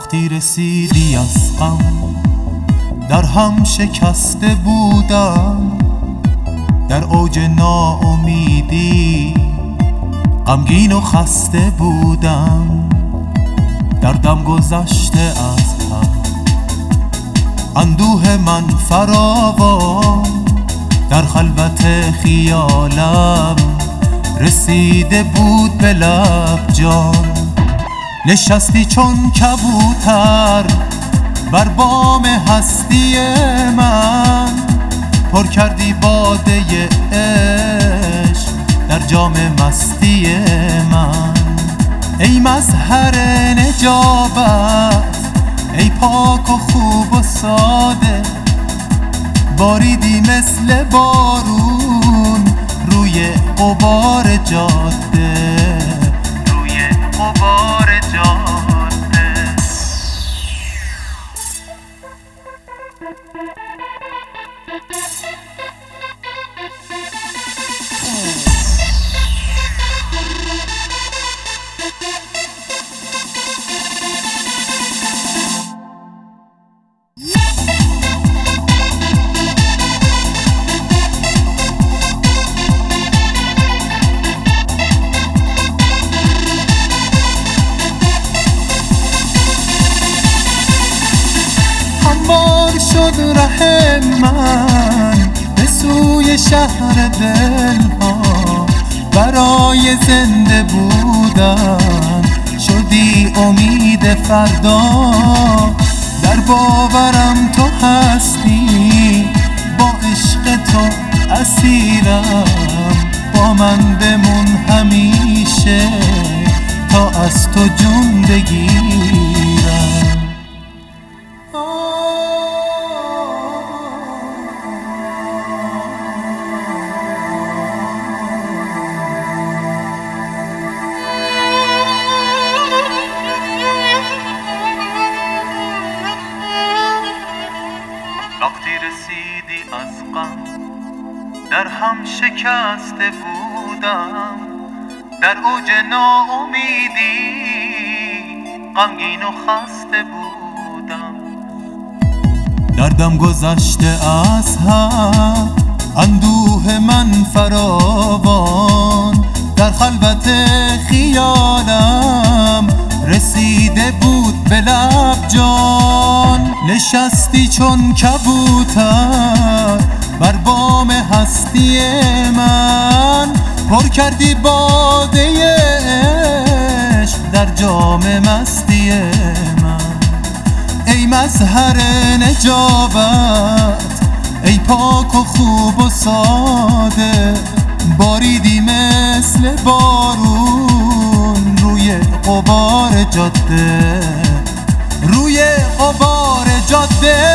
وقتی رسیدی از غم در هم شکسته بودم، در اوج ناامیدی غمگین و خسته بودم. دردم گذشته از هم، اندوه من فراوان، در خلوت خیالم رسیده بود به لب جان. نشستی چون کبوتر بر بام هستی من، پر کردی باده عشق در جام مستی من. ای مظهر نجابت، ای پاک و خوب و ساده، باریدی مثل بارون روی غبار جاده، روی غبار جاده. هموار شد ره من به سوی شهر دلها، برای زنده بودن شدی امید فردا. در باورم تو هستی، با عشق تو اسیرم، با من بمون همیشه تا از تو جون بگیرم. وقتی رسیدی از غم در هم شکسته بودم، در اوج ناامیدی غمگین و خسته بودم. دردم گذشته از هم، اندوه من فراوان، در خلوت خیالم رسیده بود به لب جان. نشستی چون کبوتر بر بام هستی من، پر کردی باده عشق در جام مستی من. ای مظهر نجابت، ای پاک و خوب و ساده، باریدی مثل بارون روی غبار جاده، روی غبار جاده.